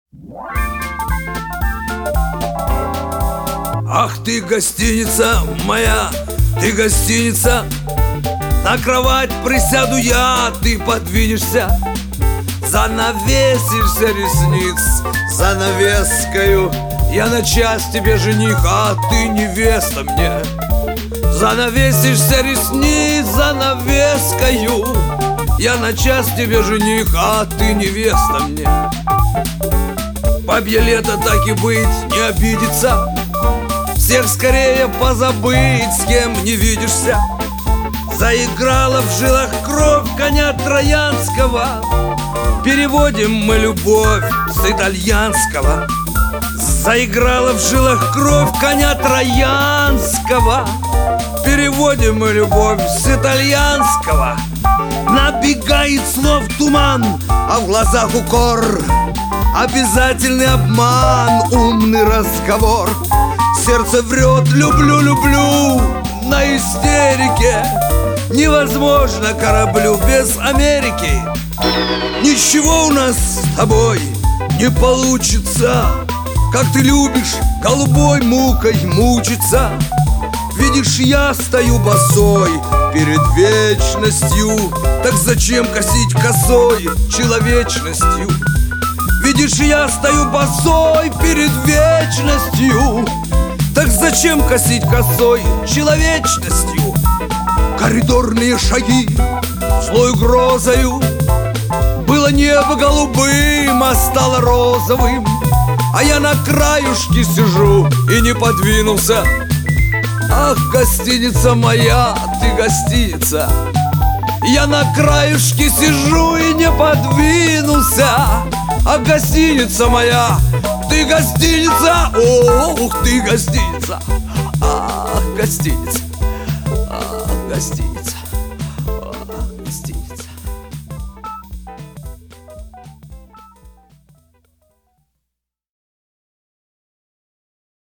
Ах ты, гостиница моя, ты гостиница. На кровать присяду я, ты подвинешься. Занавесишься ресниц занавескою. Я на час тебе жених, а ты невеста мне. Занавесишься ресниц занавескою. Я на час тебе жених, а ты невеста мне. Бабье лето, так и быть, не обидится. Всех скорее позабыть, с кем не видишься. Заиграла в жилах кровь коня троянского. Переводим мы любовь с итальянского. Заиграла в жилах кровь коня троянского. Переводим мы любовь с итальянского. Набегает слов туман, а в глазах укор. Обязательный обман, умный разговор. Сердце врет, люблю, люблю, на истерике. Невозможно кораблю без Америки. Ничего у нас с тобой не получится. Как ты любишь голубой мукой мучиться. Видишь, я стою босой перед вечностью. Так зачем косить косой человечностью? Видишь, я стою босой перед вечностью. Так зачем косить косой человечностью? Коридорные шаги злой грозою. Было небо голубым, а стало розовым. А я на краюшке сижу и не подвинулся. Ах, гостиница моя, ты гостиница. Я на краюшке сижу и не подвинулся. Ах, гостиница моя, ты гостиница. Ох, ты гостиница. Ах, гостиница. Ах, гостиница. Ах, гостиница.